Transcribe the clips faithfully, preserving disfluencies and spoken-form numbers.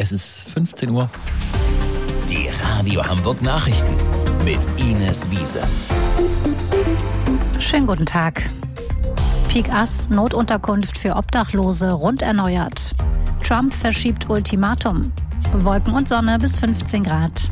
Es ist fünfzehn Uhr. Die Radio Hamburg Nachrichten mit Ines Wiese. Schönen guten Tag. Pik Ass, Notunterkunft für Obdachlose rund erneuert. Trump verschiebt Ultimatum. Wolken und Sonne bis fünfzehn Grad.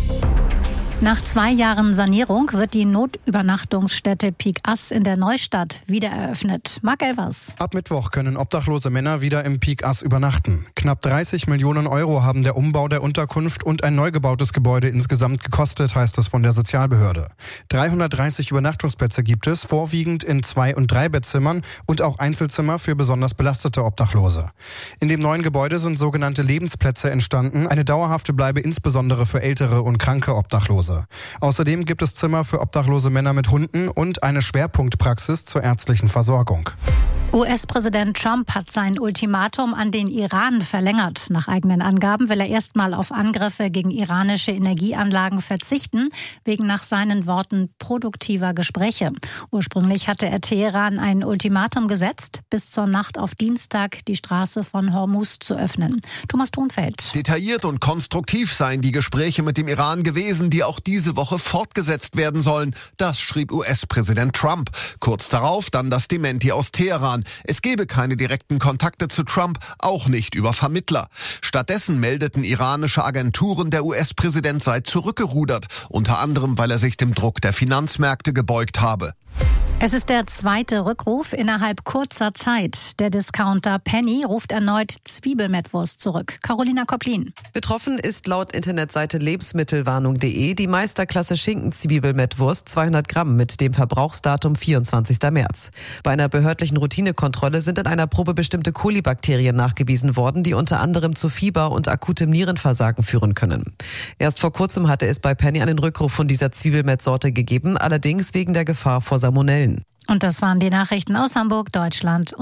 Nach zwei Jahren Sanierung wird die Notübernachtungsstätte Pik Ass in der Neustadt wieder eröffnet. Marc Elvers. Ab Mittwoch können obdachlose Männer wieder im Pik Ass übernachten. Knapp dreißig Millionen Euro haben der Umbau der Unterkunft und ein neu gebautes Gebäude insgesamt gekostet, heißt es von der Sozialbehörde. dreihundertdreißig Übernachtungsplätze gibt es, vorwiegend in Zwei- und Drei-Bettzimmern und auch Einzelzimmer für besonders belastete Obdachlose. In dem neuen Gebäude sind sogenannte Lebensplätze entstanden, eine dauerhafte Bleibe insbesondere für ältere und kranke Obdachlose. Außerdem gibt es Zimmer für obdachlose Männer mit Hunden und eine Schwerpunktpraxis zur ärztlichen Versorgung. U S-Präsident Trump hat sein Ultimatum an den Iran verlängert. Nach eigenen Angaben will er erstmal auf Angriffe gegen iranische Energieanlagen verzichten, wegen nach seinen Worten produktiver Gespräche. Ursprünglich hatte er Teheran ein Ultimatum gesetzt, bis zur Nacht auf Dienstag die Straße von Hormuz zu öffnen. Thomas Thunfeld. Detailliert und konstruktiv seien die Gespräche mit dem Iran gewesen, die auch diese Woche fortgesetzt werden sollen. Das schrieb U S-Präsident Trump. Kurz darauf dann das Dementi aus Teheran. Es gebe keine direkten Kontakte zu Trump, auch nicht über Vermittler. Stattdessen meldeten iranische Agenturen, der U S-Präsident sei zurückgerudert, unter anderem, weil er sich dem Druck der Finanzmärkte gebeugt habe. Es ist der zweite Rückruf innerhalb kurzer Zeit. Der Discounter Penny ruft erneut Zwiebelmettwurst zurück. Carolina Kopplin. Betroffen ist laut Internetseite lebensmittelwarnung punkt de die Meisterklasse Schinken-Zwiebelmettwurst zweihundert Gramm mit dem Verbrauchsdatum vierundzwanzigster März. Bei einer behördlichen Routinekontrolle sind in einer Probe bestimmte Kolibakterien nachgewiesen worden, die unter anderem zu Fieber und akutem Nierenversagen führen können. Erst vor kurzem hatte es bei Penny einen Rückruf von dieser Zwiebelmettsorte gegeben, allerdings wegen der Gefahr vor Salmonellen. Und das waren die Nachrichten aus Hamburg, Deutschland.